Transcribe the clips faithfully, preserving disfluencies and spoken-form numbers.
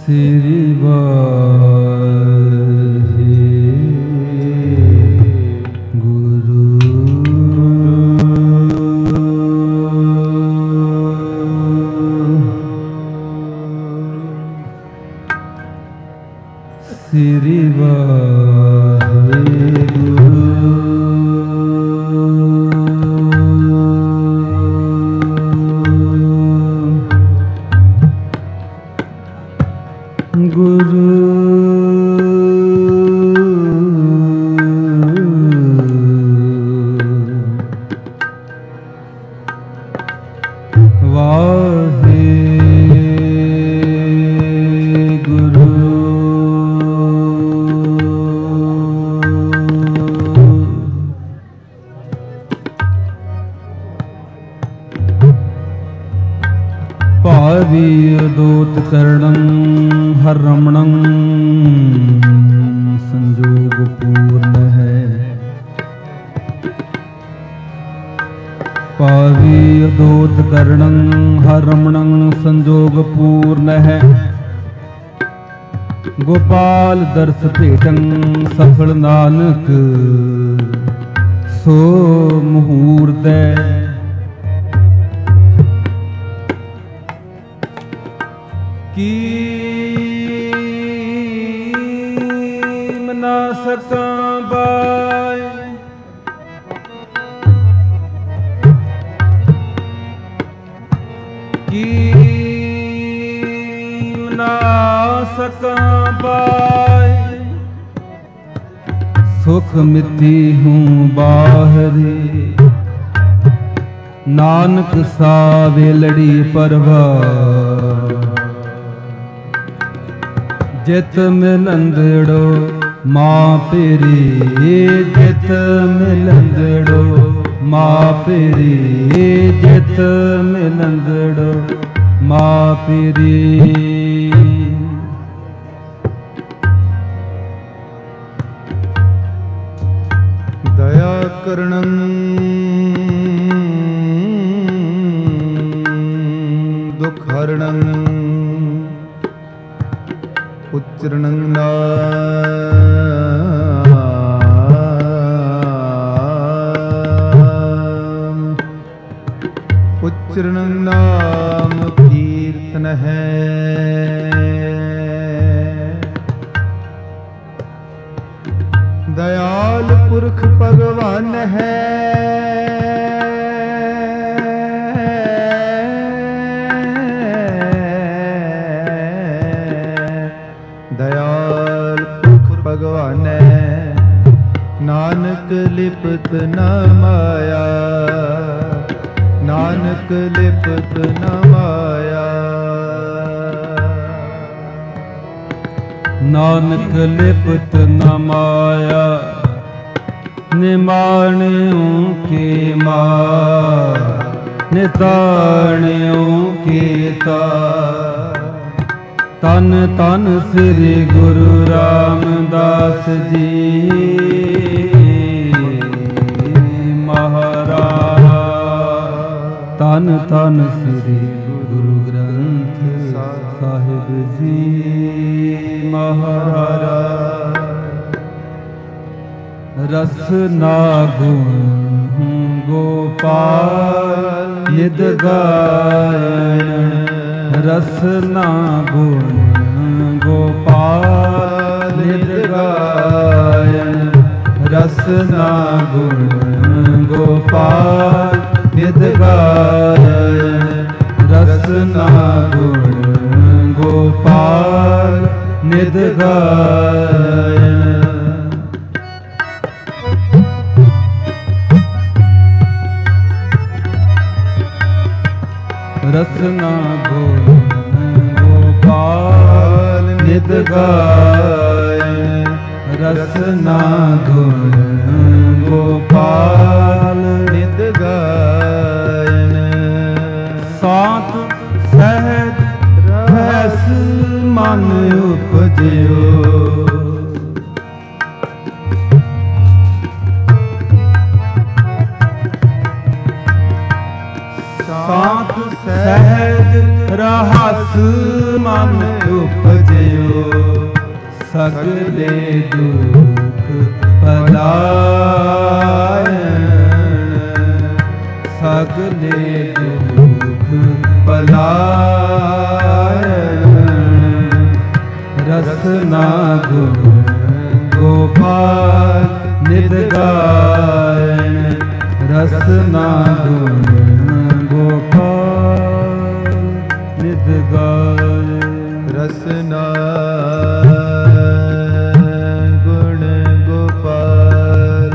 ਸ੍ਰੀ ਵਾਹਿਗੁਰੂ। ਸ੍ਰੀ ਵਾਹਿਗੁਰੂ। ਗੁਰੂ ਵਾਹਿਗੁਰੂ। ਭਾਵੀ ਅਦੋਤ ਕਰਣੰ ਹਰ ਰਮਣੰ ਸੰਜੋਗ ਪੂਰਨ ਹੈ। ਭਾਵੀ ਅਦੋਤ ਕਰਣੰ ਹਰ ਰਮਣੰ ਸੰਜੋਗ ਪੂਰਨ ਹੈ। ਗੋਪਾਲ ਦਰਸ ਭੇਟੰ ਸਫਲ ਨਾਨਕ ਸੋ ਮੁਹੂਰਤੈ। ਕੀਮ ਨਾ ਸਕਾਂ ਬਾਏ ਕੀਮ ਨਾ ਸਕਾਂ ਬਾਏ। ਸੁਖ ਮਿੱਤੀ ਹੂੰ ਬਾਹਰੀ ਨਾਨਕ ਸਾਵੇ ਲੜੀ ਪਰਵਾਰ। ਜਿਤ ਮਿਲੰਦੜੋ ਮਾਂ ਪੇਰੀ ਜਿਤ ਮਿਲੰਦੜੋ ਮਾਂ ਪੇਰੀ ਜਿਤ ਮਿਲੰਦੜੋ ਮਾਂ ਪੇਰੀ। ਦਇਆ ਕਰਣੰ ਦੁਖ ਹਰਣੰ ਉਚਰਣੰ ਨਾਮ ਉਚਰਣੰ ਨਾਮ ਕੀਰਤਨ ਹੈ। ਦਇਆਲ ਪੁਰਖ ਭਗਵਾਨ ਹੈ। ਦਇਆਲ ਪੁਰਖ ਭਗਵਾਨ ਹੈ। ਨਾਨਕ ਲਿਪਤ ਨ ਮਾਇਆ ਨਾਨਕ ਲਿਪਤ ਨ ਮਾਇਆ। ਨਾਨਕ ਲਿਪਤ ਨ ਮਾਇਆ ਨਿਮਾਣਿਓ ਕੇ ਮਾਰ ਨਿਤਾਣਿਓ ਕੇ ਤਾਰ। ਤਨ ਤਨ ਸ੍ਰੀ ਗੁਰੂ ਰਾਮਦਾਸ ਜੀ ਮਹਾਰਾਜ। ਤਨ ਤਨ ਸ੍ਰੀ ਗੁਰੂ ਗ੍ਰੰਥ ਸਾਹਿਬ ਜੀ ਮਹਾਰਾਜ। ਰਸਨਾ ਗੁਣ ਗੋਪਾਲ ਨਿਦ ਗਾਇਣ। ਰਸਨਾ ਗੁਣ ਗੋਪਾਲ ਨਿਦ ਗਾਇਣ। ਰਸਨਾ ਗੁਣ ਗੋਪਾਲ ਨਿਦ ਗਾਇਣ। ਰਸਨਾ ਗੁਣ ਗੋਪਾਲ ਨਿਦ ਗਾਇਣ। ਰਸਨਾ ਗੁਣ ਗੋਪਾਲ ਨਿਤ ਗਾਇਣ। ਰਸਨਾ ਗੁਣ ਗੋਪਾਲ ਨਿਤ ਗਾਇਣ। ਸਾਤ ਸਹਿਜ ਰਹਿਸ ਮਨ ਉਪਜਿਓ। ਸਾਤ ਸਹਿਜ रहस मन उपजयो सगले दुख पलायन सगले दुख पलायन रसना गुण गोपाल नित गायन रसना गुण गोपाल नित गायन रसना गुण गोपाल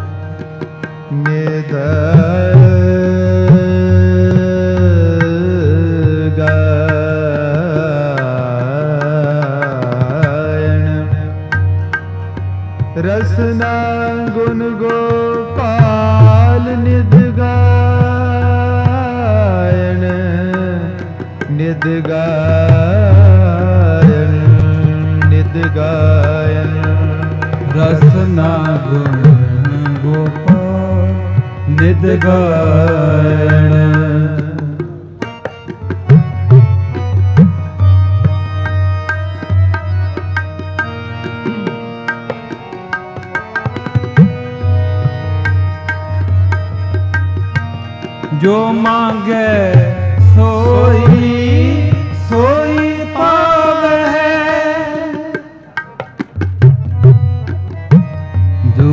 नित रसना गुण गोपाल निध गायन निध गायन निध गायन रसना गुण गोपाल निध गायन जो मांगे सोई सोई पावे जो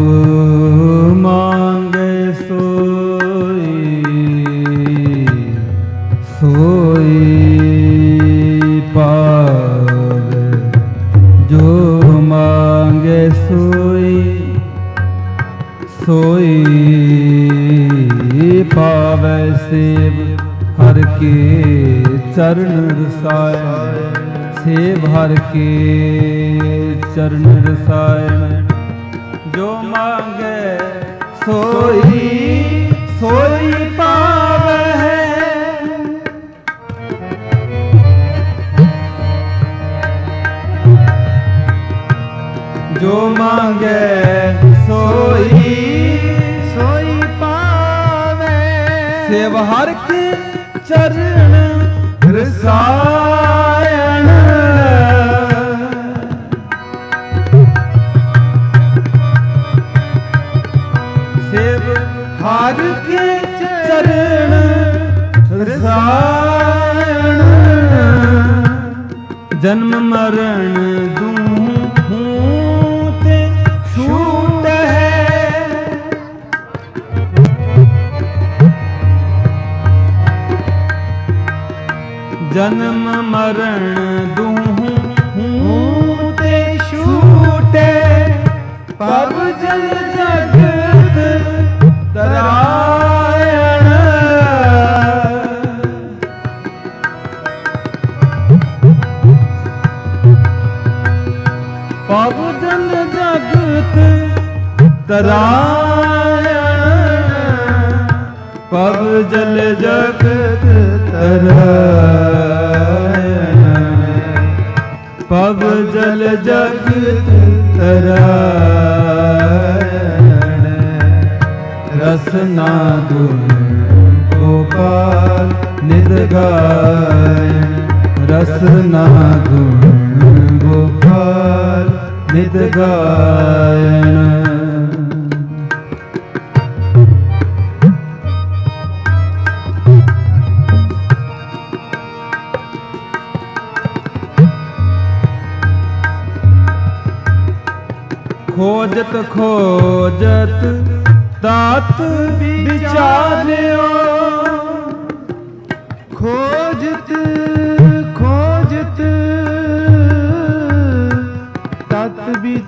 मांगे सोई सोई पावे जो मांगे सोई सोई पावै सेव हर के चरण रसायन सेव हर के चरण रसायन जो मांगे सोई सोई पावै जो मांगे सोई सोई सेव हर के चरण रसायन सेव हर के चरण रसायन जन्म मरण दूं ते छूट है जन्म मरण दूं ते छूटे पब जल जगत तरायण पब जल जगत तरायण पब जल जगत तरायण पब जल जगत तरायण रसना गुण गोपाल नित गायन रसना गुण गोपाल नित गायन खोजत खोजत तात विचार्यो खोजत खोजत तात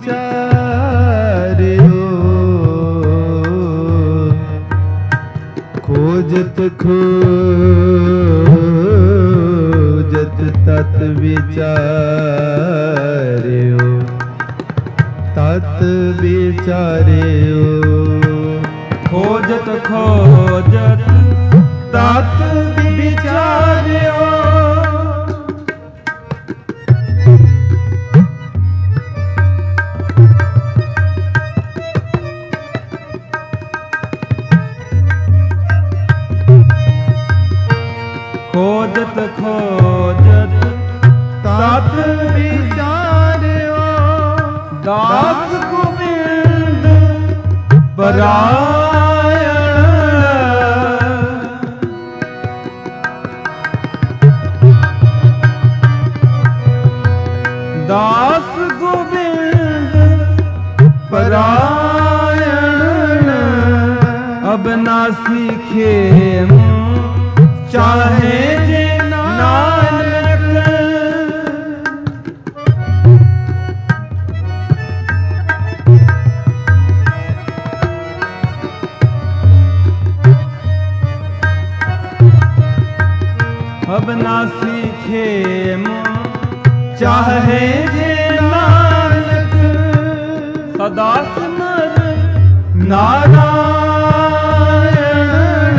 विचार्यो खोजत खोजत तात विचार्यो तत विचार्यो खोजत खोजत तत विचार्यो खोजत खोजत तात विचार्यो दास गोविंद परायण दास गोविंद परायण अब ना सीखे चाहे जे नानक अब ना सीखे चाहे जे नानक सदा सिमर नारायण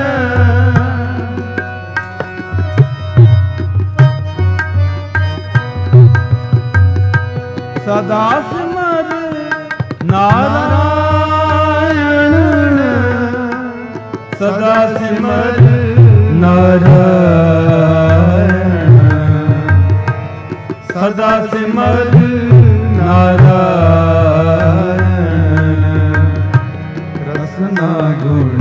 सदा सिमर नारायण सदा सिमर नारायण सदा सिमर नारायण रसना गुण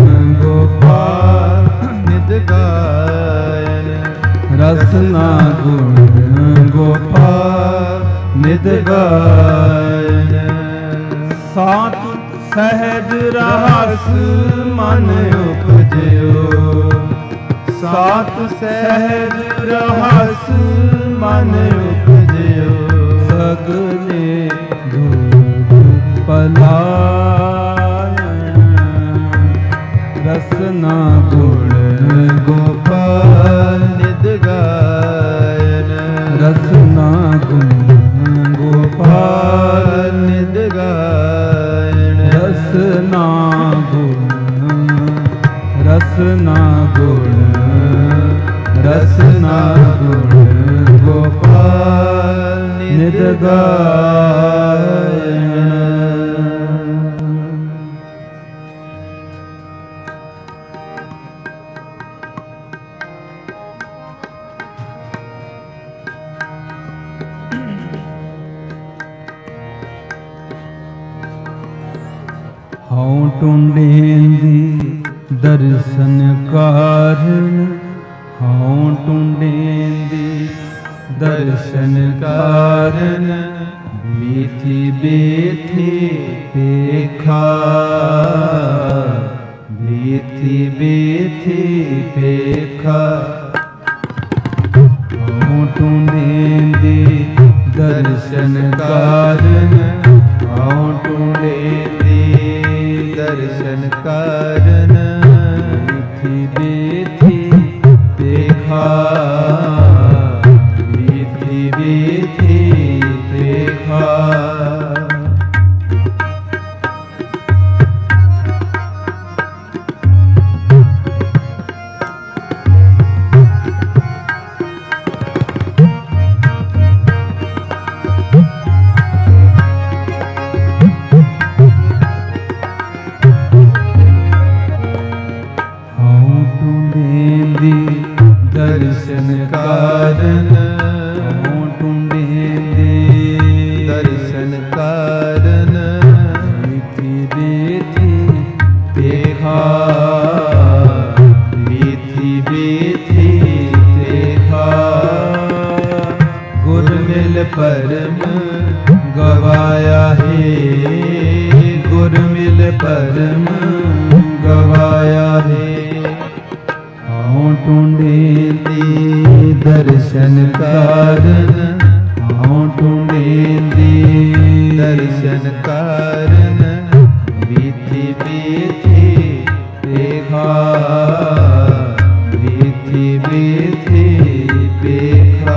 गोपाल नित गायन रसना गुण गोपाल नित गायन सात सहज रहस मन उपजयो सात सहज रहस मन उपजयो सगले दुख पलायन रसना गुण गोपाल नित गायन रसना गुण गोपाल नित गायन रसना गुण रसना गुण रसना गुण गोपाल नित गायन हूँ टुंडेंदी दर्शन कारण हूँ टुंडेंदी दर्शन कारण बीथी बीथी पेखा बीथी बीथी पेखा हूँ टुंडेंदी दर्शन कारण हूँ टुंडेंदी दर्शन कारण बीथी बीथी देखा बीथी बीथी देखा दर्शन कारण हूँ टुंडेंदी दर्शन कारण बीथी बीथी देखा बीथी बीथी देखा गुर मिल परम गवाया है गुर मिल परम गवाया है हूँ टुंडेंदी दर्शन कारण हूँ टुंडेंदी दर्शन कारण बीथी बीथी देखा बीथी बीथी देखा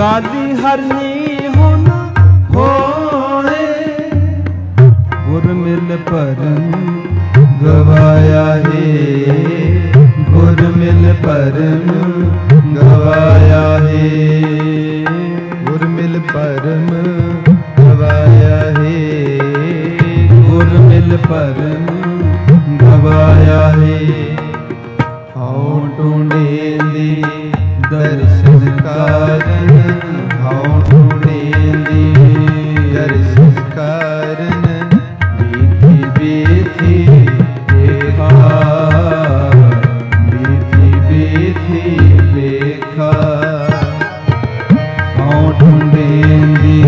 ਕਾਲੀ ਹਰਨੀ ਹੁਣ ਹੋਏ, ਗੁਰ ਮਿਲ ਭਰਮ ਗਵਾਇਆ ਹੈ, ਗੁਰ ਮਿਲ ਭਰਮ ਗਵਾਇਆ ਹੈ, ਗੁਰ ਮਿਲ ਭਰਮ ਗਵਾਇਆ ਹੈ, ਗੁਰ ਮਿਲ ਭਰਮ ਗਵਾਇਆ ਹੈ। ਹਉ ਟੁੰਡੇਂਦੀ ਦਰਸ਼ਨ ਕਾਰਨ, ਹਉ ਟੁੰਡੇਂਦੀ ਦਰਸ਼ਨ ਕਾਰਨ, ਬੀਤੀ ਬੀਤੀ ਦੇਖਾ, ਬੀਤੀ ਬੀਤੀ ਦੇਖਾ। ਹਉ ਟੁੰਡੇਂਦੀ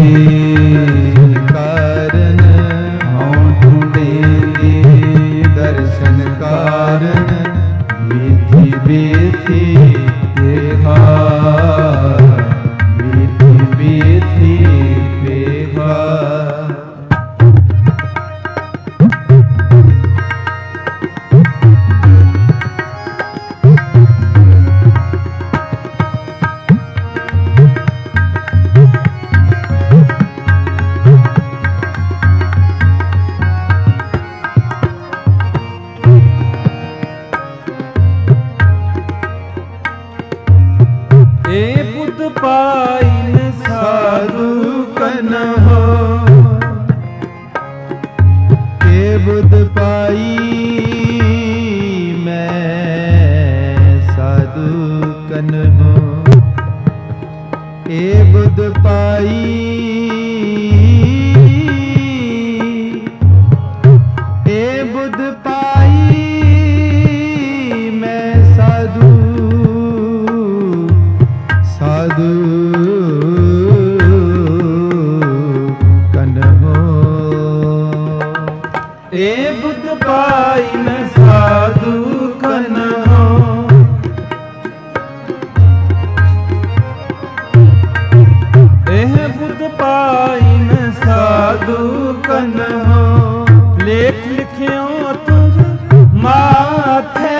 ਕਾਰਨ, ਹਉ ਟੁੰਡੇਂਦੀ ਦਰਸ਼ਨ ਕਾਰਨ, ਬੀਤੀ ਬੀਤੀ ਦੇਖਾ, ਬੀਤੀ ਬੀਤੀ ਦੇਖਾ। ਏ ਬੁੱਧ ਪਾਈ ਨ ਸਾਧੂ ਕਨ ਹੋ, ਏ ਬੁੱਧ ਪਾਈ ਮੈਂ ਸਾਧੂ ਕਨ ਹੋ, ਏ ਬੁੱਧ ਪਾਈ, ਏ ਬੁੱਧ ਪਾਈ ਮੈਂ ਸਾਧੂ, ਸਾਧੂ ਕਨ ਹੋ, ਏ ਬੁੱਧ ਪਾਈ ਨ ਸਾਧੂ ਕਨ ਹੋ, ਇਹ ਬੁੱਧ ਪਾਈ ਨ ਸਾਧੂ ਕਨ ਹੋ। ਲੇਖ ਲਿਖਿਓ ਤੁਝ ਮਾਥੇ,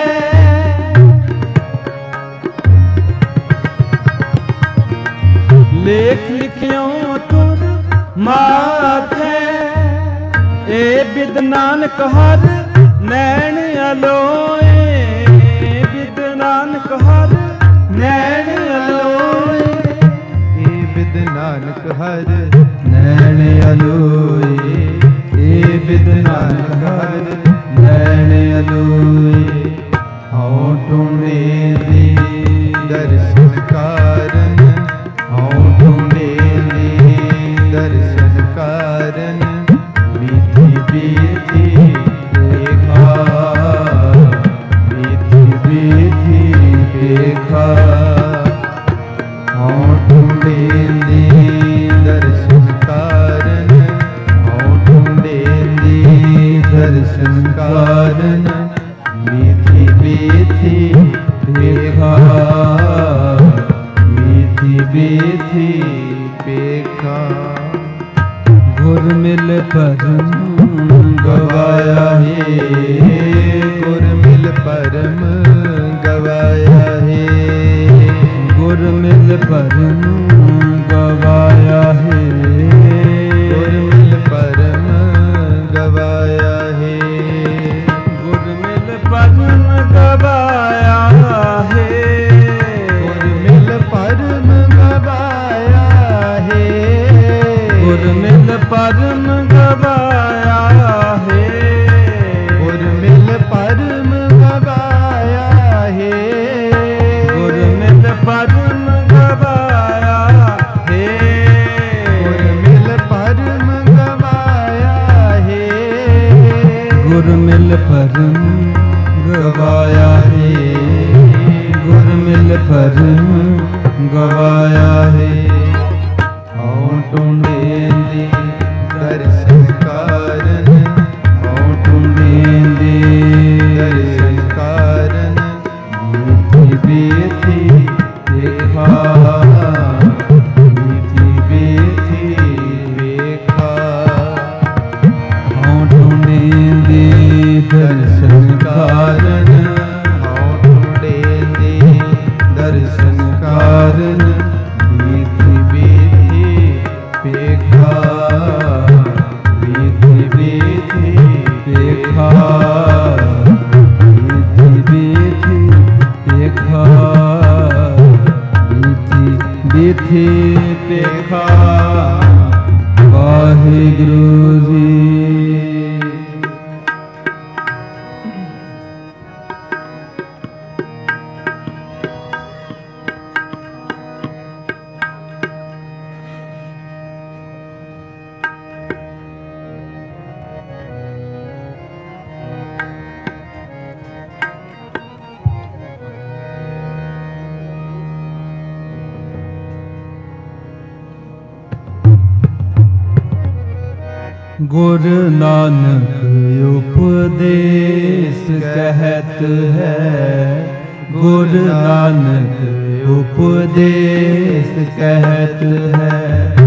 ਲੇਖ ਲਿਖਿਓ ਤੁਰ ਮਾਥੇ, ਏ ਬਿਦ ਨਾਨਕ ਹਰ ਨੈਣ ਅਲੋਏ, ਬਿਦ ਨਾਨਕ ਹਰ ਨੈਣ ਅਲੋਏ, ਏ ਬਿਦ ਨਾਨਕ ਹਰ ਨੈਣ ਅਲੋਏ, ਏ ਬਿਦ ਨਾਨਕ ਹਰ ਨੈਣ ਅਲੋਏ। ਹਉ ਟੁੰਡੇਂਦੀ ਦਰਸ਼ਨ ਕਾਰਨ, ਹਉ ਟੁੰਡੇਂਦੀ ਦਰਸ਼ਨ ਕਾਰਨ, ਬੀਤੀ ਬੀਤੀ ਦੇਖਾ, ਬੀਤੀ ਬੀਤੀ ਦੇਖਾ। ਹਉ ਟੁੰਡੇਂਦੀ ਦਰਸ਼ਨ ਕਾਰਨ, ਹਉ ਟੁੰਡੇਂਦੀ ਦਰਸ਼ਨ ਕਾਰਨ, ਬੀਤੀ ਬੀਤੀ ਦੇਖਾ, ਬੀਤੀ ਬੀਤੀ ਦੇਖਾ। ਗੁਰ ਮਿਲ ਭਰਮ ਗਵਾਇਆ ਹੈ, ਗੁਰ ਮਿਲ ਭਰਮ ਗਵਾਇਆ ਹੈ, ਗੁਰ ਮਿਲ ਭਰਮ ਗਵਾਇਆ ਹੈ, ਗੁਰ ਮਿਲ ਭਰਮ ਗਵਾਇਆ ਹੈ, ਗੁਰ ਮਿਲ ਭਰਮ ਗਵਾਇਆ ਹੈ, ਗੁਰ ਮਿਲ ਭਰਮ ਗਵਾਇਆ ਹੈ, ਗੁਰ ਮਿਲ ਭਰਮ ਗਵਾਇਆ ਹੈ, ਗੁਰ ਮਿਲ ਭਰਮ ਗਵਾਇਆ ਹੈ, ਗੁਰ ਮਿਲ ਭਰਮ ਗਵਾਇਆ ਹੈ, ਗੁਰ ਮਿਲ ਭਰਮ ਗਵਾਇਆ ਹੈ, ਗੁਰ ਮਿਲ ਭਰਮ ਗਵਾਇਆ ਹੈ, ਗੁਰ ਮਿਲ ਭਰਮ ਗਵਾਇਆ ਹੈ। ਹਉ ਟੁੰਡੇਂਦੀ ਦਰਸ਼ਨ ਕਾਰਨ, ਹਉ ਟੁੰਡੇਂਦੀ ਦਰਸ਼ਨ ਕਾਰਨ, ਬੀਤੀ ਬੀਤੀ ਦੇਖਾ, ਬੀਤੀ ਬੀਤੀ ਵੇਖਾ। ਹਉ ਟੁੰਡੇਂਦੀ ਦਰਸ਼ਨ ਕਾਰਨ, ਹਉ ਟੁੰਡੇਂਦੀ ਦਰਸ਼ਨ ਕਾਰਨ, ਬੀਤੀ बिथि पेखा वाहिगुरु जी। गुरु नानक उपदेश कहत है, गुरु नानक उपदेश कहत है।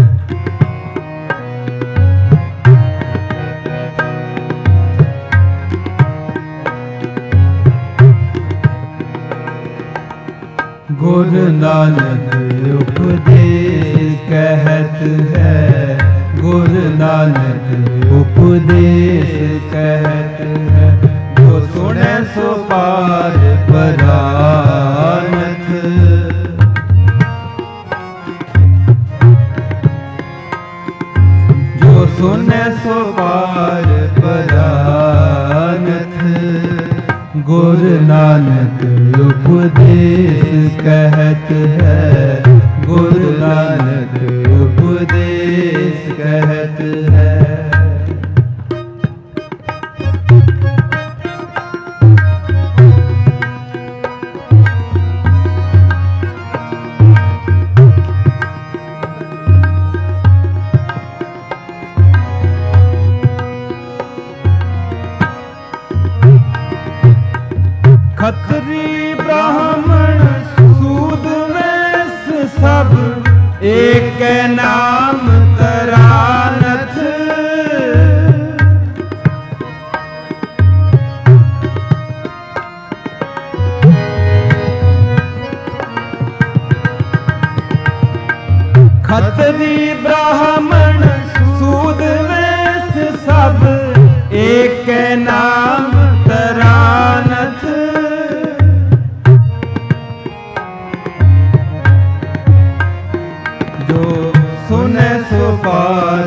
गुरु नानक उपदेश कहत है, गुरु नानक उपदेश कहत है। जो सुने सो पार परानथ, जो सुने सो पार परानथ। गुरु नानक उपदेश कहत है, गुरु नानक उपदेश कहत है। खत्री ब्राह्मण सूद वैश्य सब एक नाम तरानथ। खत्री ब्राह्मण सूद वैश्य सब एक नाम तरानथ। जो सुने सो पार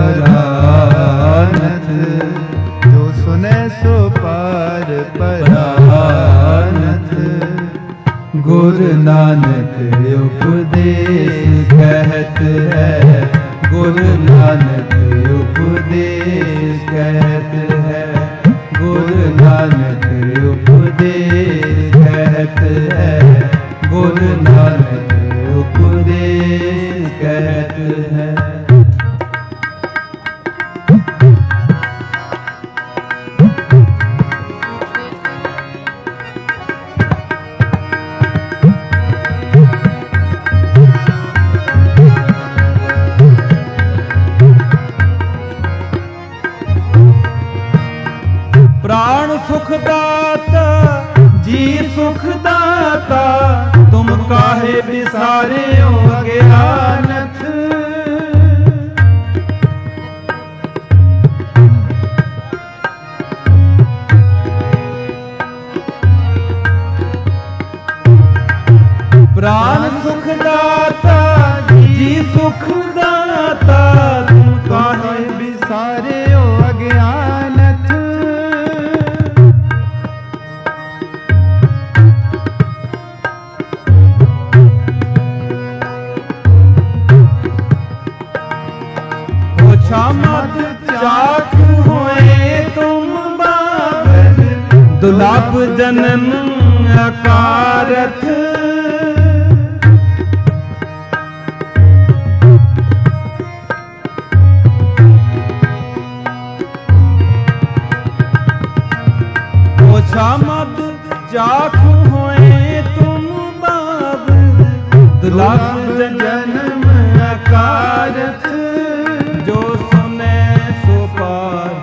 परानथ, जो सुने सो पार परानथ। गुरु नानक उपदेश कहत है, गुरु नानक उपदेश कहत है। गुरु नानक उपदेश कहत है, गुरु नानक उपदेश कहत है। प्राण सुखदाता जी सुखदाता, तुम काहे बिसारे हो अज्ञानथ। प्राण सुखदाता जी सुखदाता, तुम काहे बिसारे हो अज्ञानथ। मत चाक होए तुम बाबर, दुलाप जन्म अकारथ। ओछा मत चाक होए तुम बाबर, दुलाप जन्म अकारथ। जो सुने सो पार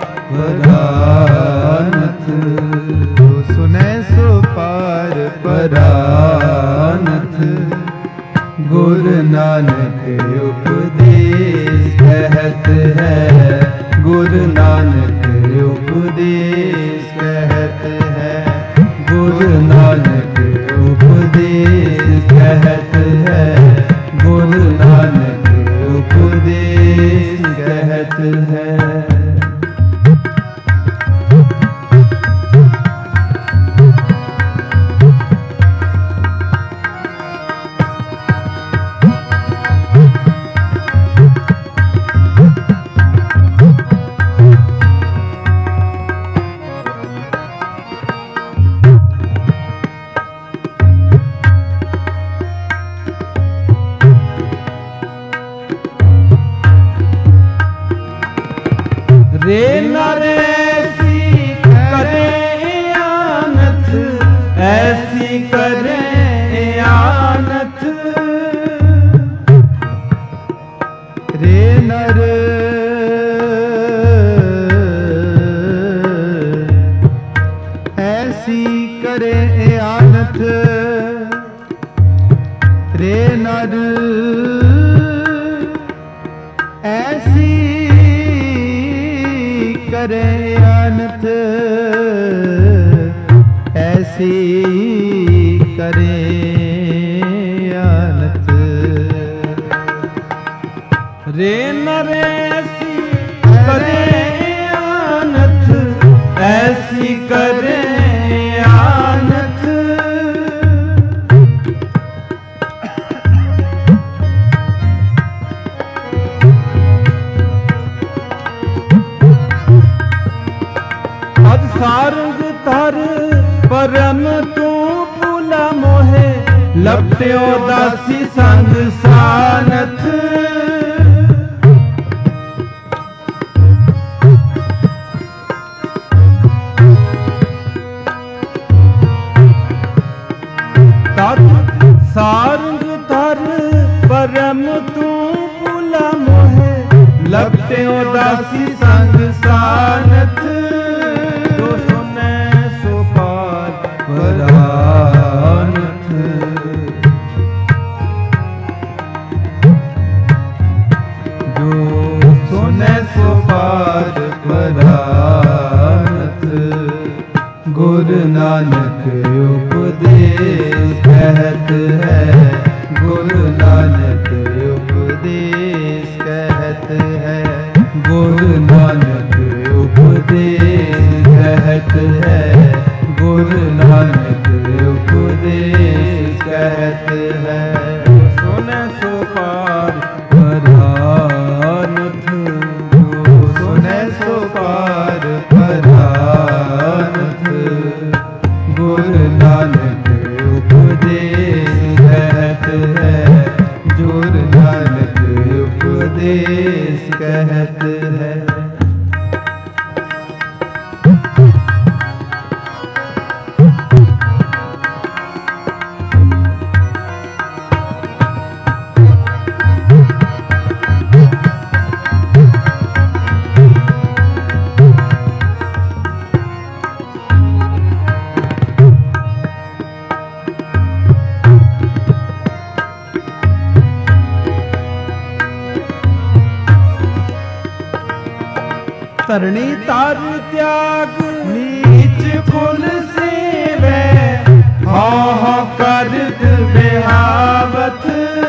परानथ, जो सुने सो पार परानथ। गुरु नानक उपदेश कहत है, गुरु नानक उपदेश कहत है। गुरु नानक उपदेश कहत है, गुरु रे नर ऐसी करे आनत, ऐसी करे आनत। रे नर ऐसी करे आनत, रे नर ऐसी करे आनत, ऐसी करे आनत। रे नर ऐसी करे आनत, ऐसी करे आनत। अज सारंग तर परम तू भूला मोहे, लपट्यो दासी संग सानथ। सारंग तर परम तू भूला मोहे, लपट्यो दासी संग सानथ। जो सुने सो पार परानथ, जो सुने सो पार परानथ। गुरु नानक उपदेश कहत है, गुरु नानक उपदेश कहत है, गुरु नानक उपदेश कहत है, गुरु नानक उपदेश कहत है। सुने सो पार परानथ, जो सुने सो पार परानथ। गुरु नानक उपदेश कहत है, गुरु नानक उपदेश कहत है। तरणी तार त्याग नीच फुल सेवे, हाँ हाँ कर बेहावत।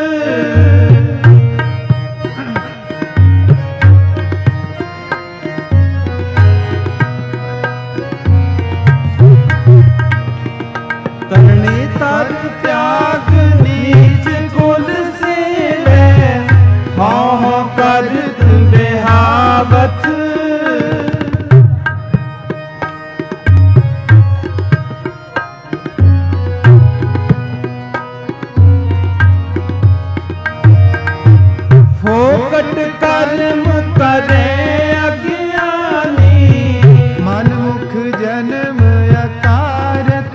तरणी तार त्याग नीच फुल सेवे, हाँ हाँ कर बेहावत। फोकट कर्म करे अज्ञानी, मन मुख जन्म अकारथ।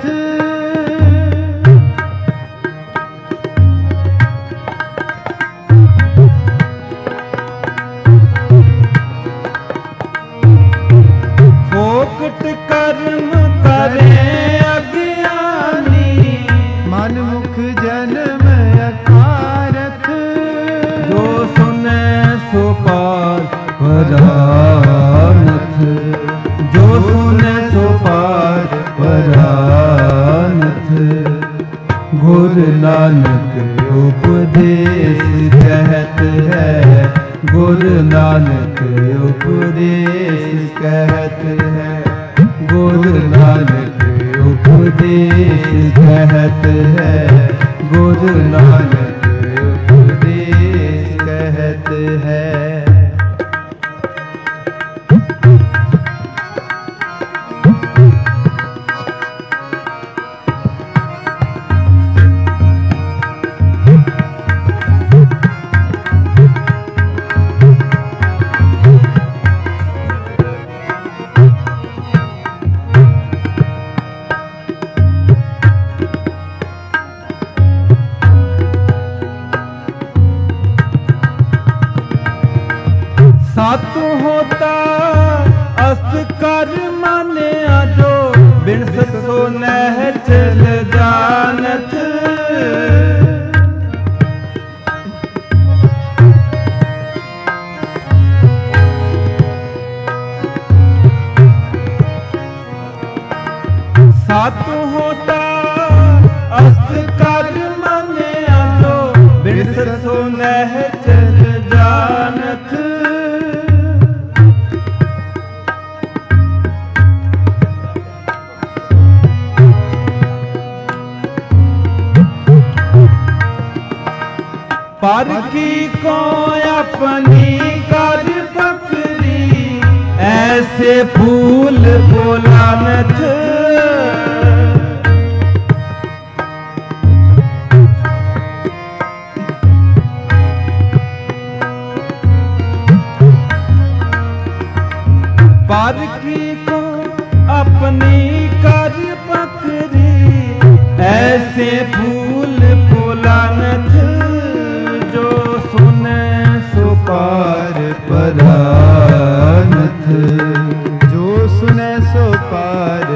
फोकट कर्म करे अज्ञानी, मन मुख जन्म अकारथ। जो सुने सो पार सातु होता अस्त कर माने जो बिन सो नह चल जानत सातु होता अस्त कर माने जो बिन सो नह चल जानत पर की को अपनी कर पकड़ी ऐसे फूल बोलानत पर की को अपनी कर पकड़ी ऐसे फूल बोलानत जो सुने सो पार परानथ जो सुने सो पार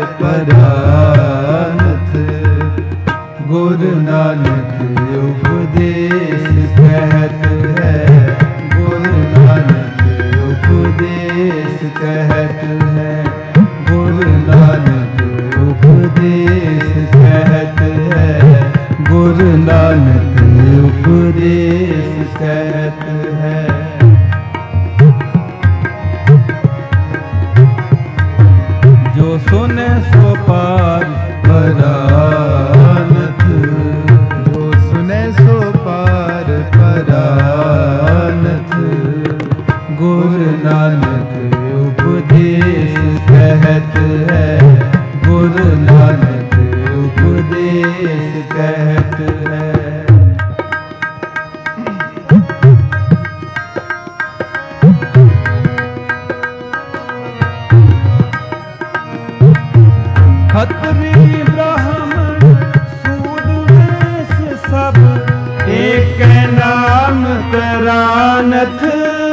परानथ गुरु नानक उपदेश कहत है गुरु नानक उपदेश कहत है गुरु नानक उपदेश कहत है गुरु नानक उपदेश कहत है जो सुने सो पार परानथ जो सुने सो पार परानथ गुरु नानक उपदेश कहत है गुरु नानक उपदेश कहत है खत्री ब्राह्मण सूद वैश्य सब एक नाम करानथ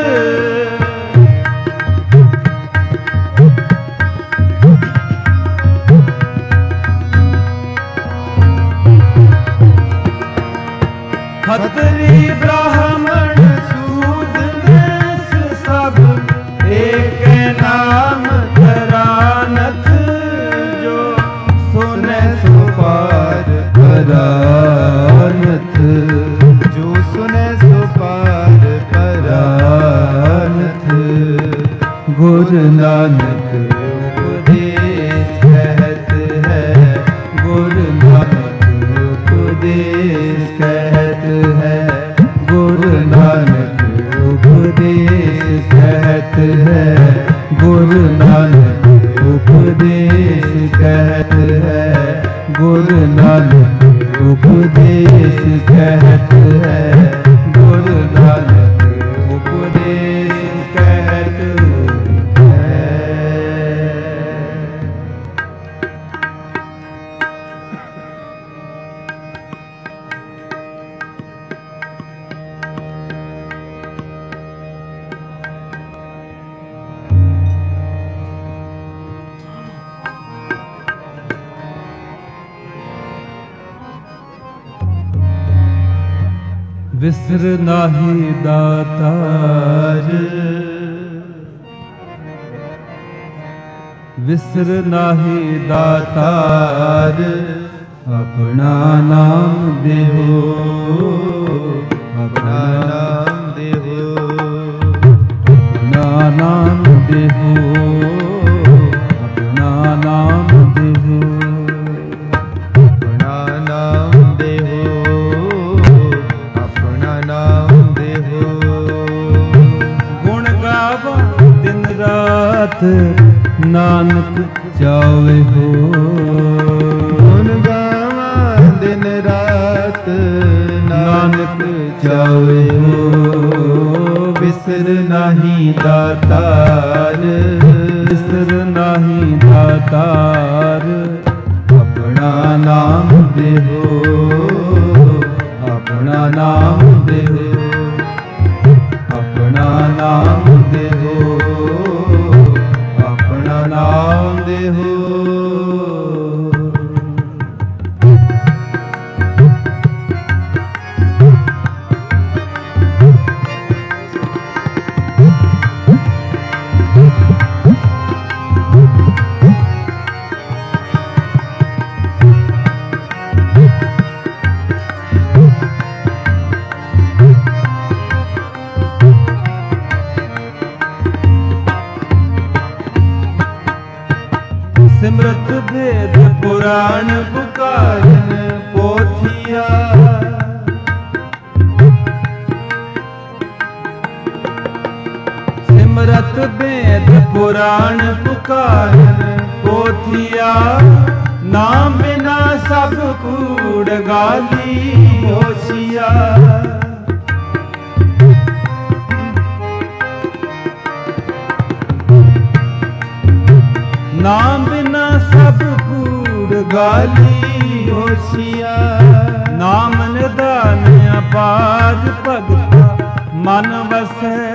खत्री ब्राह्मण सूद वैश्य सब एक नाम करानथ परानथ जो सुने सो पार परानथ गुरु नानक उपदेश कहत है गुरु नानक उपदेश कहत है गुरु नानक उपदेश कहत है गुरु नानक उपदेश कहत है गुरु नानक उपदेश कहत है गुरु नानक उपदेश कहत है। विसर नाहि दातार विसर नाहि दातार अपना नाम देहो अपना नाम देहो अपना नाम देहो अपना नाम देहो अपना नाम देहो अपना नाम देहो गुण गावा दिन रात नानक चावे हो गुण गावा दिन रात नानक चावे हो विसर नाही दातार विसर नाही दातार अपना नाम देहो अपना नाम देहो अपना नाम देहो ਸਮਰਥ ਵੇਦ ਪੁਰਾਣ ਪੁਕਾਰਨ ਪੋਥੀਆ, ਨਾਮ ਬਿਨਾ ਸਭ ਕੂੜ ਗਾਲੀ ਹੋਸ਼ੀਆ। ਨਾਮ ਬਿਨਾ ਸਭ ਕੂੜ ਗਾਲੀ ਹੋਸ਼ੀਆ। ਨਾਮ ਨਿਧਾਨ ਅਪਾਰ ਭਗਤਾ ਮਨ ਵਸੈ।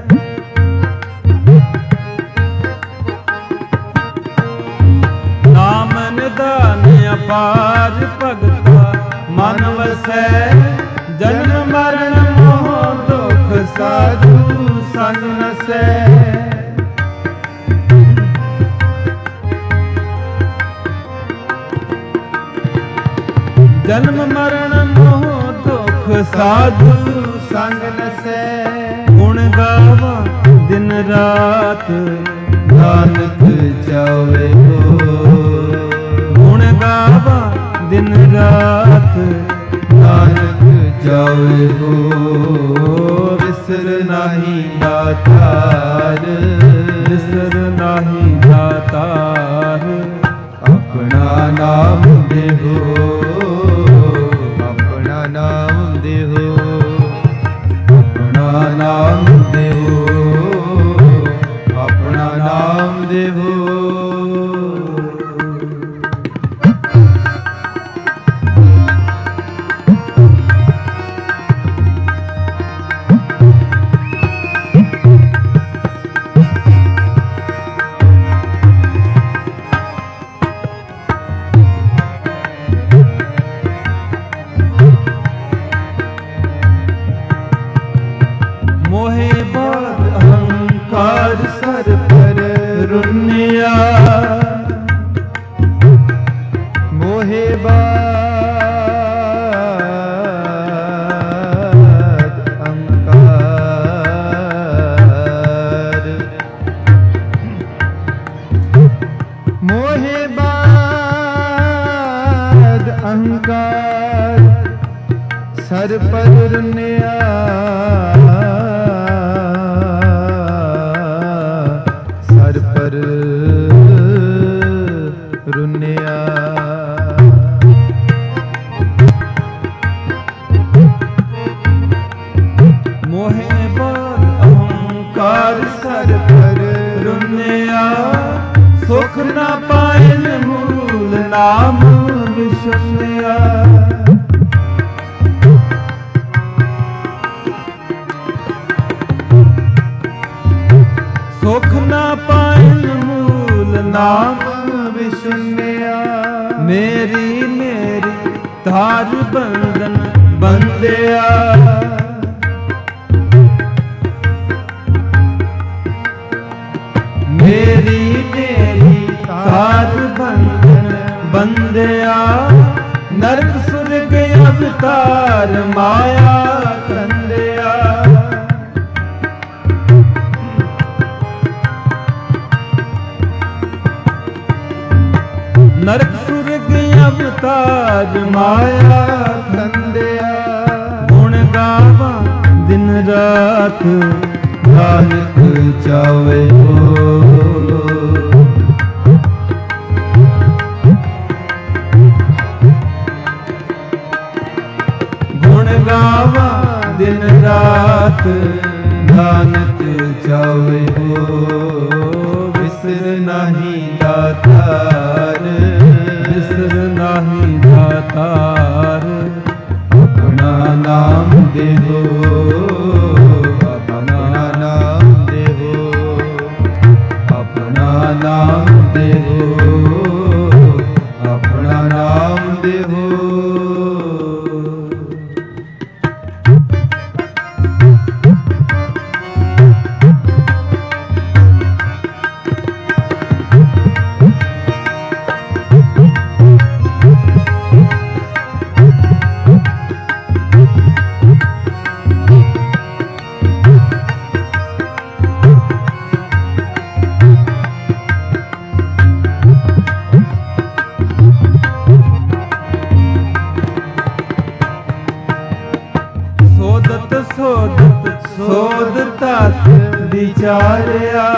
ਨਾਮ ਨਿਧਾਨ ਅਪਾਰ ਭਗਤਾ ਮਨ ਵਸੈ। ਜਨਮ ਮਰਨ ਮੋਹ ਦੁਖ ਸਾਧੂ ਸੰਗ ਨਸੈ। ਜਨਮ ਮਰਨ ਮੋਹ ਦੁਖ ਸਾਧੂ ਸੰਗ ਨਸੈ। ਗੁਣ ਗਾਵਾ ਦਿਨ ਰਾਤ ਨਾਨਕ ਚਾਵੇ ਹੋ। ਗੁਣ ਗਾਵਾ ਦਿਨ ਰਾਤ ਨਾਨਕ ਚਾਵੇ ਹੋ। ਵਿਸਰ ਨਾਹੀ ਦਾਤਾਰ, ਵਿਸਰ ਨਾਹੀ ਦਾਤਾਰ। ਆਪਣਾ ਨਾਮ ਦੇਹੋ, ਆਪਣਾ ਨਾਮ ਦੇਹੋ, ਆਪਣਾ ਨਾਮ ਦੇਹੋ, ਆਪਣਾ ਨਾਮ ਦੇਹੋ। ਮੋਹਿ ਬਾਦ ਅਹੰਕਾਰ ਸਰ ਪਰ ਰੁੰਨਿਆ। ਮੋਹਿ ਬਾਦ ਅਹੰਕਾਰ, ਮੋਹਿ ਬਾਦ ਅਹੰਕਾਰ ਸਰ ਪਰ ਰੁੰਨਿਆ। ਸਰ ਪਰ ਰੁੰਨਿਆ। ਮੋਹਿ ਬਾਦ ਅਹੰਕਾਰ ਸਰ ਪਰ ਰੁੰਨਿਆ। ਸੁਖ ਨਾ ਪਾਇਨ ਮੂਲ ਨਾਮ ਵਿਸੁੰਨਿਆ। ਸੁਖ ਨਾ ਪਾਇਨ ਮੂਲ ਨਾਮ ਵਿਸੁੰਨਿਆ। ਮੇਰੀ ਮੇਰੀ ਧਾਰ ਬੰਧਨ ਬੰਦਿਆ। ਮੇਰੀ ਮੇਰੀ ਧਾਰ ਬੰਧਨ ਬੰਦਿਆ। ਨਰਕ ਸੁਰਗ ਅਵਤਾਰ ਮਾਇਆ ਕੰਦਿਆ। ਨਰਕ ਸੁਰਗ ਅਵਤਾਰ ਮਾਇਆ ਕੰਦਿਆ। ਗੁਣ ਗਾਵਾ ਦਿਨ ਰਾਤ ਨਾਨਕ ਚਾਵੇ ਹੋ। ਗੁਣ ਗਾਵਾ ਦਿਨ ਰਾਤ ਨਾਨਕ ਚਾਵੇ ਹੋ। ਵਿਸਰ ਨਾਹੀ ਦਾਤਾਰ, ਵਿਸਰ ਨਾਹੀ ਦਾਤਾਰ। ਆਪਣਾ ਨਾਮ ਦੇਹੋ, ਆਪਣਾ ਨਾਮ ਦੇਹੋ, ਆਪਣਾ ਨਾਮ ਦੇਹੋ, ਆਪਣਾ ਨਾਮ ਦੇਹੋ। ਸੋਧਤ ਸੋਧ ਤਤ ਵਿਚਾਰਿਆ।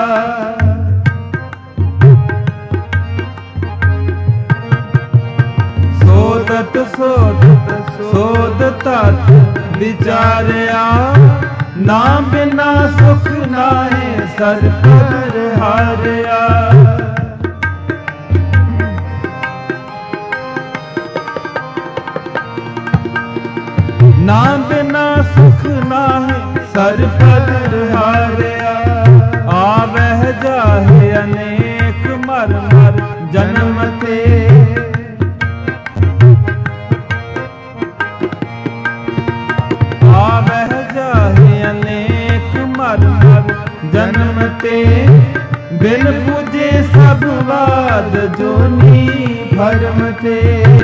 ਸੋਧਤ ਸੋਧਤ ਸੋਧ ਤਤ ਵਿਚਾਰਿਆ। ਨਾ ਬਿਨਾ ਸੁਖ ਨਾਹੀ ਸਰ ਪਰ ਹਾਰਿਆ। ਨਾ ਬਿਨਾ ਸੁਖ ਨਾਹੀ ਸਰ ਪਰ ਹਾਰਿਆ। ਆਵਹਿ ਜਾਹਿ ਅਨੇਕ ਮਰ ਮਰ ਜਨਮ ਤੇ। ਆਵਹਿ ਜਾਹਿ ਅਨੇਕ ਮਰ ਮਰ ਜਨਮ ਤੇ। ਬਿਨ ਪੂਜੇ ਸਭ ਬਾਦ ਜੋਨੀ ਭਰਮ ਤੇ।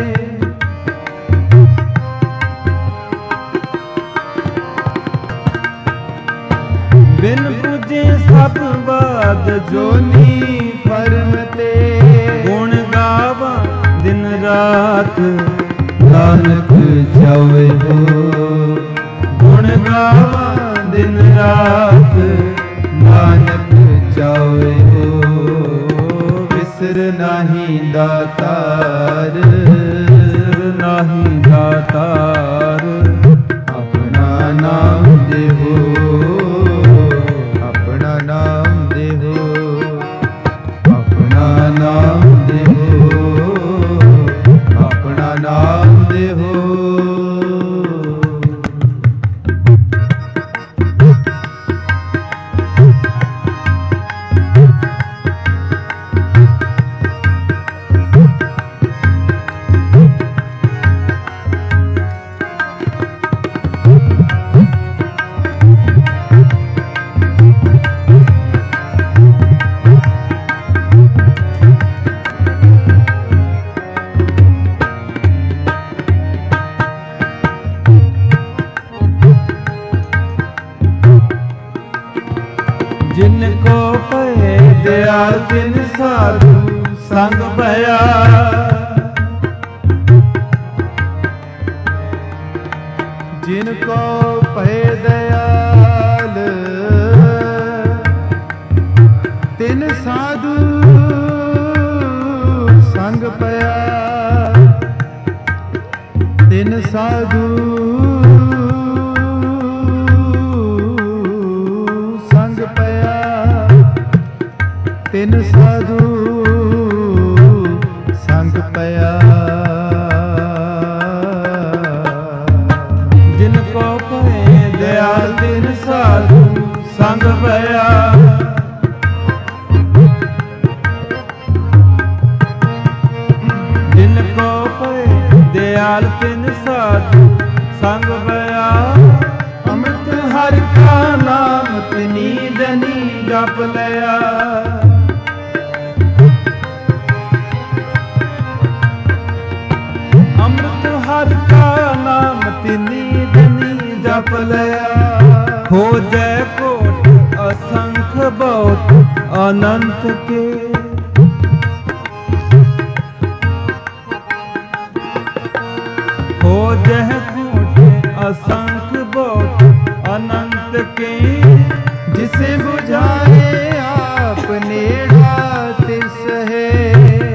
ਬਿਨ ਪੂਜੇ ਸਭ ਬਾਦ ਜੋਨੀ ਭਰਮ ਤੇ। ਗੁਣ ਗਾਵਾਂ ਦਿਨ ਰਾਤ ਨਾਨਕ ਚਾਵੇ ਹੋ। ਗੁਣ ਗਾਵਾਂ ਦਿਨ ਰਾਤ ਨਾਨਕ ਚਾਵੇ ਹੋ। ਵਿਸਰ ਨਾਹੀ ਦਾਤਾਰ ਵਿਸਰ ਨਾਹੀ ਦਾਤਾਰ। ਆਪਣਾ ਨਾਮ ਦੇਹੋ ਨਾਮ ਦੇਹੋ। ਆਪਣਾ ਨਾਮ ਦੇਹੋ ਆਪਣਾ ਨਾਮ ਦੇਹੋ। ਜਿਨਕੋ ਭਏ ਦਿਆਲ ਤਿਨ ਸਾਧੂ ਸੰਗ ਭਇਆ। ਜਿਨਕੋ ਭਏ ਦਿਆਲ ਤਿਨ ਸਾਧੂ ਸੰਗ ਭਇਆ। ਤਿਨ ਸਾਧੂ ਤਿਨ ਸਾਧੂ ਸੰਗ ਪਿਆ। ਜਿਨ ਕੋ ਭਏ ਦਿਆਲ ਤਿਨ ਸਾਧੂ ਸੰਗ ਪਿਆ। ਜਿਨ ਕੋ ਭਏ ਦਿਆਲ ਤਿਨ ਸਾਧੂ ਸੰਗ ਪਿਆ। ਅੰਮ੍ਰਿਤ ਹਰਿ ਕਾ ਨਾਮ ਤਿਨੀ ਦਨੀ ਜਪ ਲਿਆ। ਅੰਮ੍ਰਿਤ ਹਰਿ ਕਾ ਨਾਮ ਤਿਨੀ ਦਨੀ ਜਪ ਲਿਆ। ਹੋ ਜੈ ਕੋਟ ਅਸੰਖ ਬਹੁਤ ਅਨੰਤ ਕੇ। ਹੋ ਜੈ ਕੋਟ ਅਸੰਖ ਬਹੁਤ ਅਨੰਤ ਕੇ। ਜਿਸੇ ਬੁਝਾਏ ਆਪ ਨੇੜਾ ਤਿਸ ਹੈ।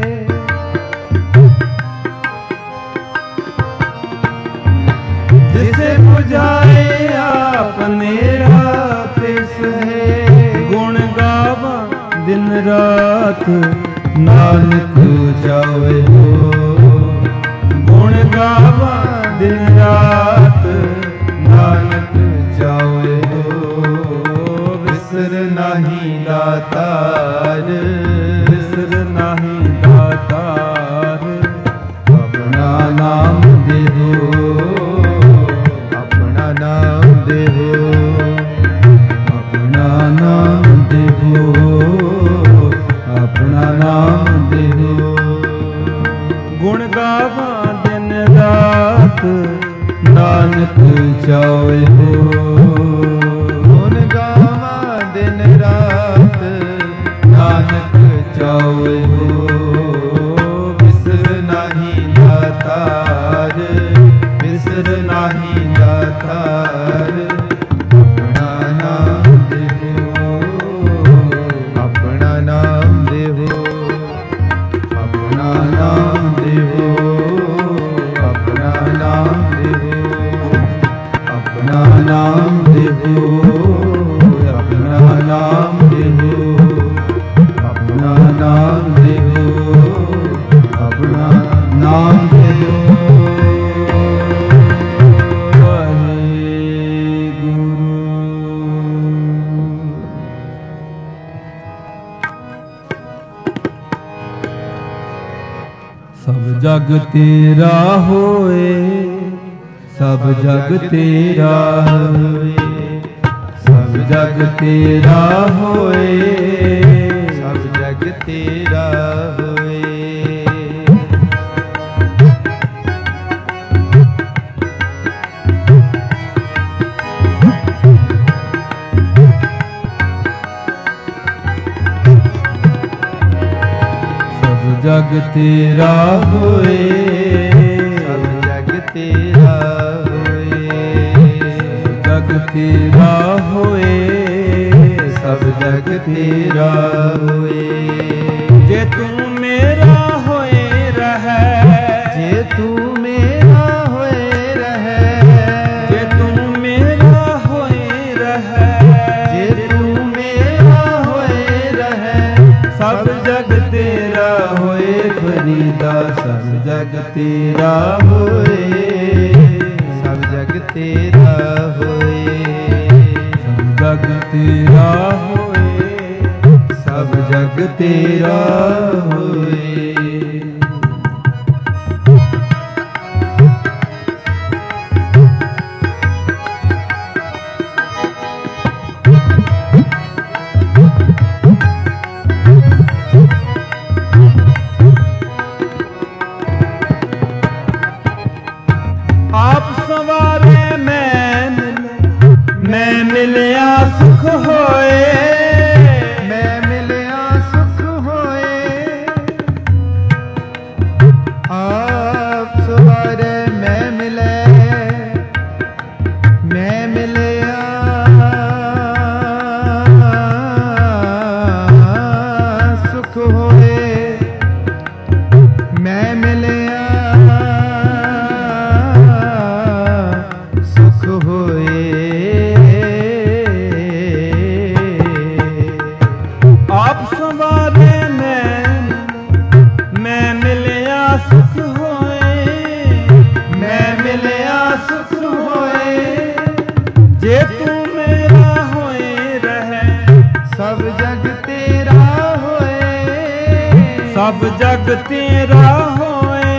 ਜਿਸੇ ਬੁਝਾਏ ਆਪ ਨੇੜਾ ਤਿਸ ਹੈ। ਗੁਣ ਗਾਵਾਂ ਦਿਨ ਰਾਤ ਨਾਨਕ ਚਾਵੇ ਹੋ। ਗੁਣ ਗਾਵਾਂ ਦਿਨ ਰਾਤ ਨਾਨਕ ਚਾਵੇ ਹੋ। ਵਿਸਰ ਨਾਹੀ ਦਾਤਾਰ ਵਿਸਰ ਨਾਹੀ ਦਾਤਾਰ। ਆਪਣਾ ਨਾਮ ਦੇਹੋ ਆਪਣਾ ਨਾਮ ਦੇਹੋ ਆਪਣਾ ਨਾਮ ਦੇਹੋ ਆਪਣਾ ਨਾਮ ਦੇਹੋ। ਗੁਣ ਗਾਵਾਂ ਦਿਨ ਰਾਤ ਨਾਨਕ ਚਾਵੇ ਹੋ। ਗੁਣ ਗਾਵਾਂ ਦਿਨ ਰਾਤ ਦੇਹੋ, ਆਪਣਾ ਨਾਮ ਦੇਹੋ, ਆਪਣਾ ਨਾਮ ਦੇਹੋ, ਆਪਣਾ ਨਾਮ ਦੇਹੋ। ਸਭ ਜਗ ਤੇਰਾ ਹੋਏ, ਸਭ ਜਗ ਤੇਰਾ ਹੋਏ, ਸਭ ਜਗ ਤੇਰਾ ਹੋਏ, ਸਭ ਜਗ ਤੇਰਾ ਹੋਏ। ਜਗ ਤੇਰਾ ਹੋਏ, ਸਭ ਜਗ ਤੇਰਾ ਹੋਏ, ਜਗ ਤੇਰਾ ਹੋਏ, ਸਭ ਜਗ ਤੇਰਾ ਹੋਏ। ਜੇ ਤੂੰ ਮੇਰਾ ਹੋਏ ਰਹੈ, ਜੇ ਤੂੰ ਮੇਰਾ ਹੋਏ ਰਹੈ, ਜੇ ਤੂੰ ਮੇਰਾ ਹੋਏ ਰਹੈ, ਜੇ ਤੂੰ ਮੇਰਾ ਹੋਏ ਰਹੈ, ਸਭ ਜਗ ਤੇਰਾ ਹੋਏ ਫਰੀਦਾ, ਸਭ ਜਗ ਤੇਰਾ ਹੋਏ, ਸਭ ਜਗ ਤੇਰਾ ਹੋਏ, ਸਭ ਜਗ ਤੇਰਾ ਹੋਏ, ਸਭ ਜਗ ਤੇਰਾ ਹੋਏ। ਆਪ ਸਵਾਰੇ ਮੈਂ ਮਿਲੇ, ਮੈਂ ਮਿਲਿਆ ਸੁਖ ਹੋਏ, ਮੈਂ ਮਿਲਿਆ ਸੁਖ ਹੋਏ, ਆਪ ਸਵਾਰੇ ਮੈਂ ਮਿਲੇ, ਮੈਂ ਮਿਲਿਆ ਸੁਖ ਹੋਏ, ਮੈਂ ਮਿਲਿਆ ਜੇ ਤੂੰ ਮੇਰਾ ਹੋਏ ਰਹੈ, ਸਭ ਜਗ ਤੇਰਾ ਹੋਏ, ਸਭ ਜਗ ਤੇਰਾ ਹੋਏ।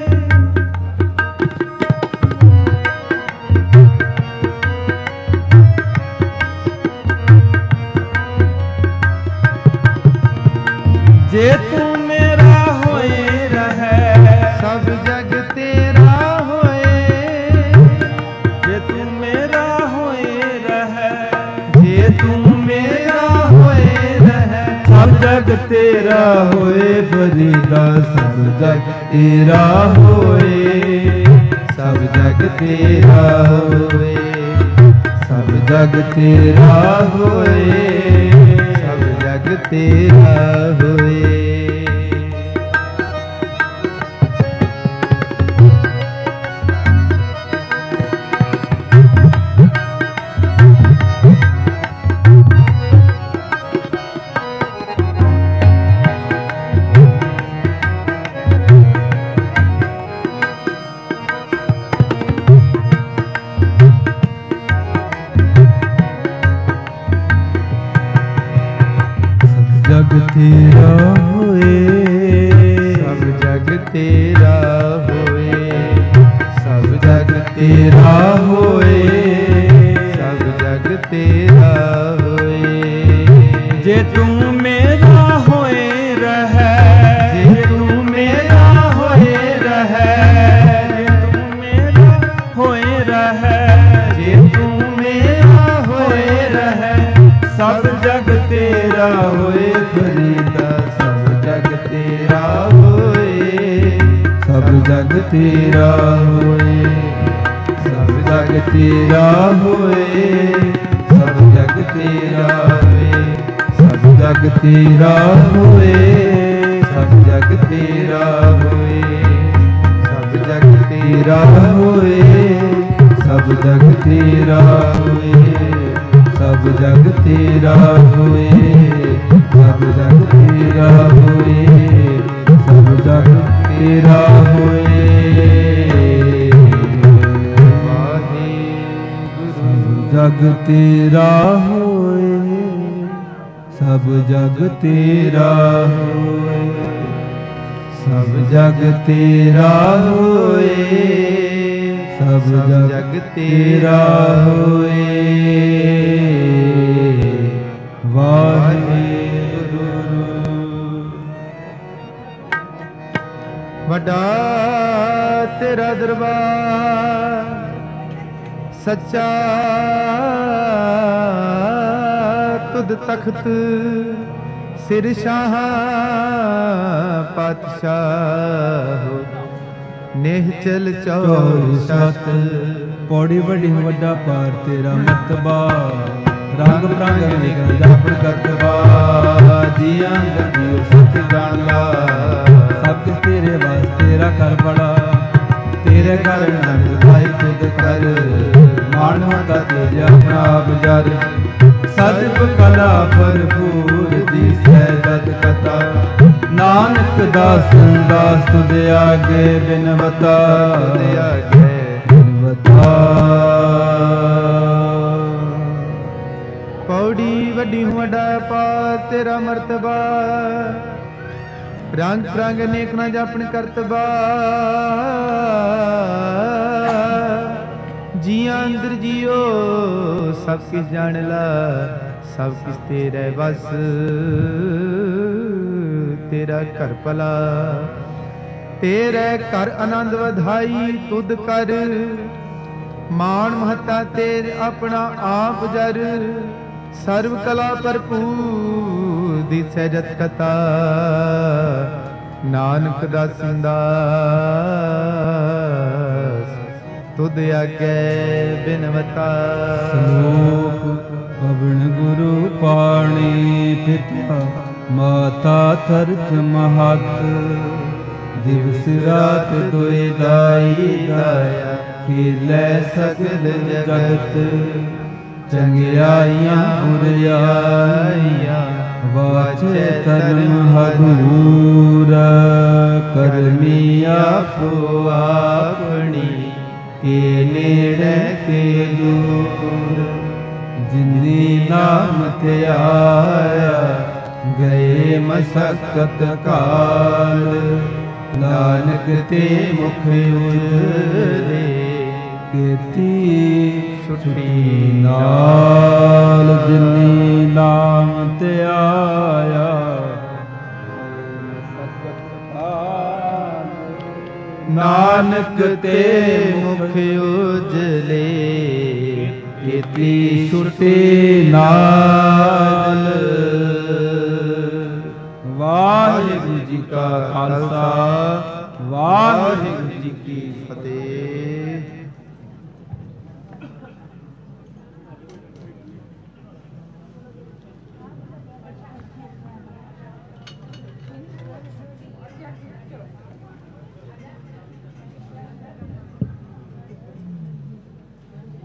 ਜੇ ਤੂੰ ਮੇਰਾ ਹੋਏ ਰਹੈ, ਸਭ ਜਗ ਤੇਰਾ ਹੋਏ, ਜੇ ਤੂੰ ਮੇਰਾ ਹੋਏ ਰਹੈ, ਜੇ ਤੂੰ ਮੇਰਾ ਹੋਏ ਰਹੈ, ਸਭ ਜਗ ਤੇਰਾ ਹੋਏ ਫਰੀਦਾ, ਸਭ ਜਗ ਤੇਰਾ ਹੋਏ, ਸਭ ਜਗ ਤੇਰਾ ਹੋਏ, ਸਭ ਜਗ ਤੇਰਾ ਹੋਏ, ਸਭ ਜਗ ਤੇਰਾ ਹੋਏ। ਜਗ ਤੇਰਾ ਹੋਏ, ਸਭ ਜਗ ਤੇਰਾ ਹੋਏ, ਸਭ ਜਗ ਤੇਰਾ ਹੋਏ, ਸਭ ਜਗ ਤੇਰਾ ਹੋਏ। ਜੇ ਤੂੰ ਮੇਰਾ ਹੋਏ ਰਹੈ, ਜੇ ਤੂੰ ਮੇਰਾ ਹੋਏ ਰਹੈ, ਜੇ ਤੂੰ ਮੇਰਾ ਹੋਏ ਰਹੈ, ਜੇ ਤੂੰ ਮੇਰਾ ਹੋਏ ਰਹੈ, ਸਭ ਜਗ ਤੇਰਾ ਹੋਏ ਫਰੀਦਾ, ਸਭ ਜਗ ਤੇਰਾ ਹੋਏ, ਸਭ ਜਗ ਤੇਰਾ ਹੋਏ, ਸਭ ਜਗ ਤੇਰਾ ਹੋਏ, ਸਭ ਜਗ ਤੇਰਾ ਹੋਏ, ਸਭ ਜਗ ਤੇਰਾ ਹੋਏ, ਸਭ ਜਗ ਤੇਰਾ ਹੋਏ, ਸਭ ਜਗ ਤੇਰਾ ਹੋਏ, ਸਭ ਜਗ ਤੇਰਾ ਹੋਏ। ਜਗ ਤੇਰਾ ਹੋਏ, ਸਭ ਜਗ ਤੇਰਾ ਹੋਏ, ਸਭ ਜਗ ਤੇਰਾ ਹੋਏ। ਜਗ ਤੇਰਾ ਹੋਏ, ਸਭ ਜਗ ਤੇਰਾ ਹੋਏ, ਸਭ ਜਗ ਤੇਰਾ ਹੋਏ, ਸਭ ਜਗ ਤੇਰਾ ਹੋਏ। ਵਾਹਿਗੁਰੂ। ਵੱਡਾ ਤੇਰਾ ਦਰਬਾਰ ਸੱਚਾ, ਤੁਧ ਤਖਤ ਸਿਰ ਸ਼ਾਹ ਪਾਤਸ਼ਾਹ, ਨਿਹਚਲ ਚੌਰ ਸਤ। ਪੌੜੀ ਵੱਡੀ ਵੱਡਾ ਪਾਰ ਤੇਰਾ ਮਤਬਾ, ਰੰਗ ਬਰੰਗ ਨਿਕਲ ਜਪ ਕਰਤਬਾ। ਜੀਆਂ ਜੀਉ ਸੱਚ ਜਾਣ ਲਾ, ਸਭ ਕਿਸ ਤੇਰੇ ਵਾਸਤੇ ਰਾ ਕਰ ਬੜਾ। ਤੇਰੇ ਘਰ ਨੰਦ ਭਾਈ ਖੁਦ ਕਰ, ਮਾਨਵਤਾ ਤੇਜ ਆਪਣਾ ਬਜਰ। ਸਜਬ ਕਲਾ ਭਰਪੂਰ ਦੀ ਸਹਿਜਤ ਕਥਾ, ਨਾਨਕ ਦਾਸ ਦਾਸ ਤੁਧ ਆਗੇ ਬਿਨਵਤਾ, ਤੁਧ ਆਗੇ ਬਿਨਵਤਾ। ਪੌੜੀ ਵੱਡੀ ਵੱਡਾ ਪਾ ਤੇਰਾ ਮਰਤਬਾ, ਰੰਗ ਰੰਗ ਨੇਕ ਨਾ ਜਾਪਣ ਕਰਤਬਾ। ਜੀਆਂ ਅੰਦਰ ਜੀਓ ਸਭ ਕਿਸ ਜਾਣ ਲਾ, ਸਭ ਕਿਸ ਤੇਰੇ ਵਸ। ਤੇਰਾ ਘਰ ਭਲਾ, ਤੇਰੇ ਘਰ ਆਨੰਦ ਵਧਾਈ ਤੁਧ ਕਰ। ਮਾਣ ਮਹੱਤਾ ਤੇਰੇ ਆਪਣਾ ਆਪ ਜਰ, ਸਰਵ ਕਲਾ ਭਰਪੂਰ ਦੀ ਸਹਿਜਤ ਕਥਾ। ਨਾਨਕ ਦਾਸਨ ਦਾਸ ਤੁਧ ਆਗੇ ਬਿਨਵਤਾ। ਸ਼ਲੋਕ ਪਵਨ ਗੁਰੂ ਪਾਣੀ ਪਿਤਾ, ਮਾਤਾ ਤਰਥ ਮਹਤ। ਦਿਵਸ ਰਾਤ ਦੁਇ ਦਾਈ ਦਾਇਆ, ਖੇਲੇ ਸਗਲ ਜਗਤ। ਚੰਗਿਆਈਆਂ ਬੁਰਿਆਈਆਂ, ਵਾਚੇ ਧਰਮ ਹਦੂਰ। ਕਰਮੀ ਆਪੋ ਆਪਣੀ, ਕੇ ਨੇੜੇ ਕੇ ਦੂਰ। ਜਿਨੀ ਨਾਮ ਤੇ ਆਇਆ, ਗਏ ਮਸਕਤ ਕਾਲ। ਨਾਨਕ ਤੇ ਮੁਖ ਉਜਲੇ, ਕੀਤੀ ਛੁਟੀ ਨਾਲ। ਜਿਨੀ ਨਾਮ ਤੇ ਆਇਆ, ਨਾਨਕ ਤੇ ਮੁਖ ਉਜਲੇ, ਕੀਤੀ ਛੁਟੀ ਨਾਲ। ਵਾਹਿਗੁਰੂ ਜੀ ਕਾ ਖਾਲਸਾ,